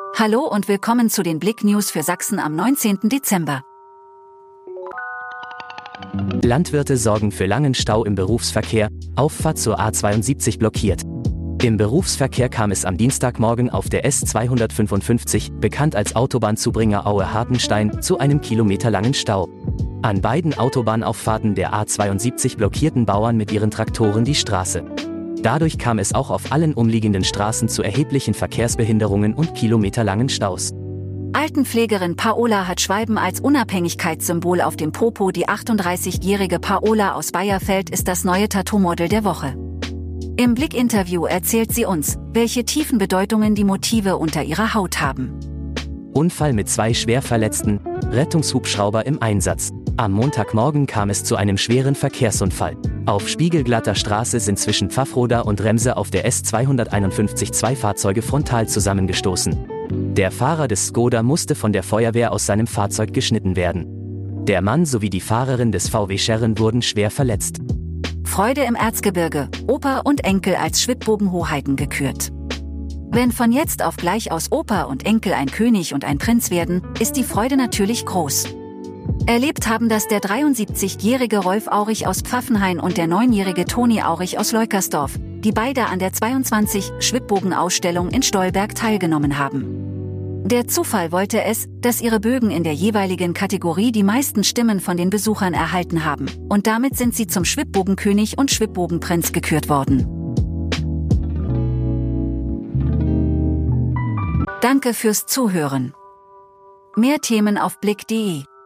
Hallo und willkommen zu den Blick News für Sachsen am 19. Dezember. Landwirte sorgen für langen Stau im Berufsverkehr, Auffahrt zur A72 blockiert. Im Berufsverkehr kam es am Dienstagmorgen auf der S255, bekannt als Autobahnzubringer Aue-Hartenstein, zu einem kilometerlangen Stau. An beiden Autobahnauffahrten der A72 blockierten Bauern mit ihren Traktoren die Straße. Dadurch kam es auch auf allen umliegenden Straßen zu erheblichen Verkehrsbehinderungen und kilometerlangen Staus. Altenpflegerin Paola hat Schwalben als Unabhängigkeitssymbol auf dem Popo. Die 38-jährige Paola aus Bayerfeld ist das neue Tattoo-Model der Woche. Im Blick-Interview erzählt sie uns, welche tiefen Bedeutungen die Motive unter ihrer Haut haben. Unfall mit 2 Schwerverletzten, Rettungshubschrauber im Einsatz. Am Montagmorgen kam es zu einem schweren Verkehrsunfall. Auf spiegelglatter Straße sind zwischen Pfaffroda und Remse auf der S251 2 Fahrzeuge frontal zusammengestoßen. Der Fahrer des Skoda musste von der Feuerwehr aus seinem Fahrzeug geschnitten werden. Der Mann sowie die Fahrerin des VW Scherren wurden schwer verletzt. Freude im Erzgebirge, Opa und Enkel als Schwibbogenhoheiten gekürt. Wenn von jetzt auf gleich aus Opa und Enkel ein König und ein Prinz werden, ist die Freude natürlich groß. Erlebt haben das der 73-jährige Rolf Aurich aus Pfaffenhain und der 9-jährige Toni Aurich aus Leukersdorf, die beide an der 22 Schwibbogenausstellung in Stolberg teilgenommen haben. Der Zufall wollte es, dass ihre Bögen in der jeweiligen Kategorie die meisten Stimmen von den Besuchern erhalten haben, und damit sind sie zum Schwibbogenkönig und Schwibbogenprinz gekürt worden. Danke fürs Zuhören. Mehr Themen auf blick.de